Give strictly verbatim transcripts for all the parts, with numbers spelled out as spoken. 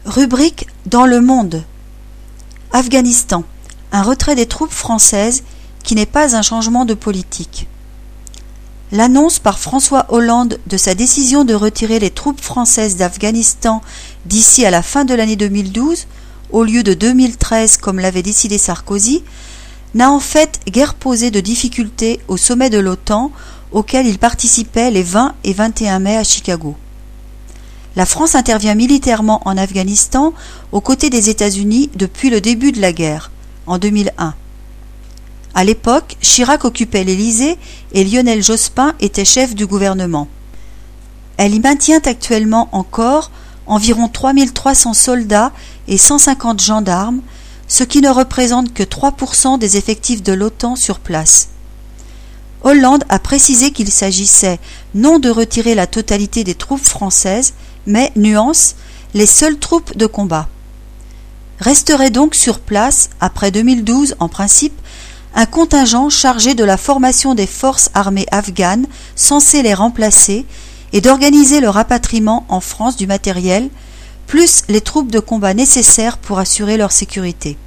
Rubrique dans le monde. Afghanistan. Un retrait des troupes françaises qui n'est pas un changement de politique. L'annonce par François Hollande de sa décision de retirer les troupes françaises d'Afghanistan d'ici à la fin de l'année deux mille douze, au lieu de deux mille treize comme l'avait décidé Sarkozy, n'a en fait guère posé de difficultés au sommet de l'OTAN auquel il participait les vingt et vingt et un mai à Chicago. La France intervient militairement en Afghanistan aux côtés des États-Unis depuis le début de la guerre, en deux mille un. À l'époque, Chirac occupait l'Élysée et Lionel Jospin était chef du gouvernement. Elle y maintient actuellement encore environ trois mille trois cents soldats et cent cinquante gendarmes, ce qui ne représente que trois pour cent des effectifs de l'OTAN sur place. Hollande a précisé qu'il s'agissait non de retirer la totalité des troupes françaises, mais, nuance, les seules troupes de combat. Resterait donc sur place, après deux mille douze en principe, un contingent chargé de la formation des forces armées afghanes censé les remplacer et d'organiser le rapatriement en France du matériel, plus les troupes de combat nécessaires pour assurer leur sécurité.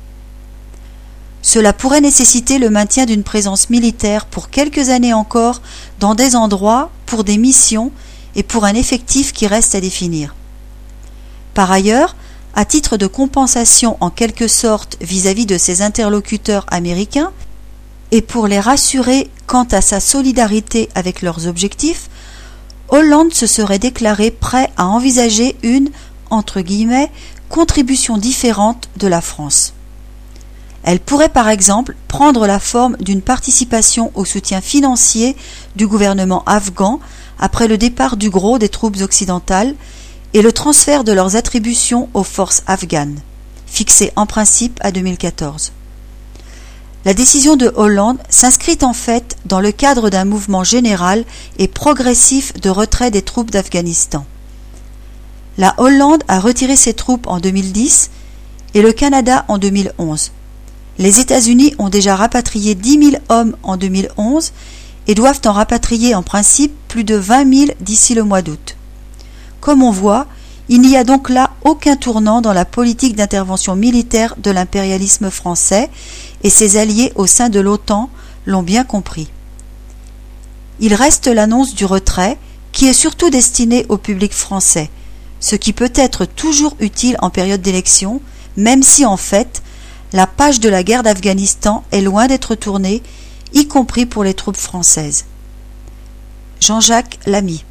Cela pourrait nécessiter le maintien d'une présence militaire pour quelques années encore dans des endroits, pour des missions et pour un effectif qui reste à définir. Par ailleurs, à titre de compensation en quelque sorte vis-à-vis de ses interlocuteurs américains, et pour les rassurer quant à sa solidarité avec leurs objectifs, Hollande se serait déclaré prêt à envisager une, entre guillemets, contribution différente de la France. Elle pourrait par exemple prendre la forme d'une participation au soutien financier du gouvernement afghan après le départ du gros des troupes occidentales et le transfert de leurs attributions aux forces afghanes, fixé en principe à deux mille quatorze. La décision de Hollande s'inscrit en fait dans le cadre d'un mouvement général et progressif de retrait des troupes d'Afghanistan. La Hollande a retiré ses troupes en deux mille dix et le Canada en deux mille onze. Les États-Unis ont déjà rapatrié dix mille hommes en deux mille onze et doivent en rapatrier en principe plus de vingt mille d'ici le mois d'août. Comme on voit, il n'y a donc là aucun tournant dans la politique d'intervention militaire de l'impérialisme français et ses alliés au sein de l'OTAN l'ont bien compris. Il reste l'annonce du retrait qui est surtout destinée au public français, ce qui peut être toujours utile en période d'élection, même si en fait, la page de la guerre d'Afghanistan est loin d'être tournée, y compris pour les troupes françaises. Jean-Jacques Lamy.